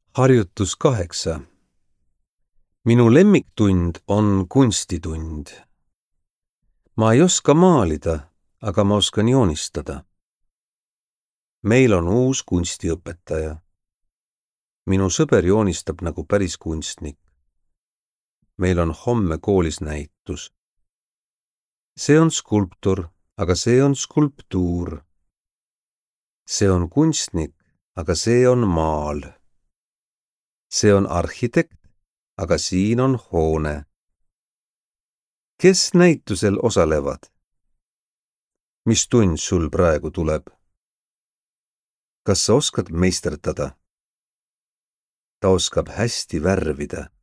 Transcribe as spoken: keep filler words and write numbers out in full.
Harjutus kaheksa. Minu lemmiktund on kunstitund. Ma ei oska maalida, aga ma oskan joonistada. Meil on uus kunstiõpetaja. Minu sõber joonistab nagu päris kunstnik. Meil on homme koolis näitus. See on skulptor, aga see on skulptuur. See on kunstnik, aga see on maal. See on arhitekt, aga siin on hoone. Kes näitusel osalevad? Mis tund sul praegu tuleb? Kas sa oskad meisterdada? Ta oskab hästi värvida.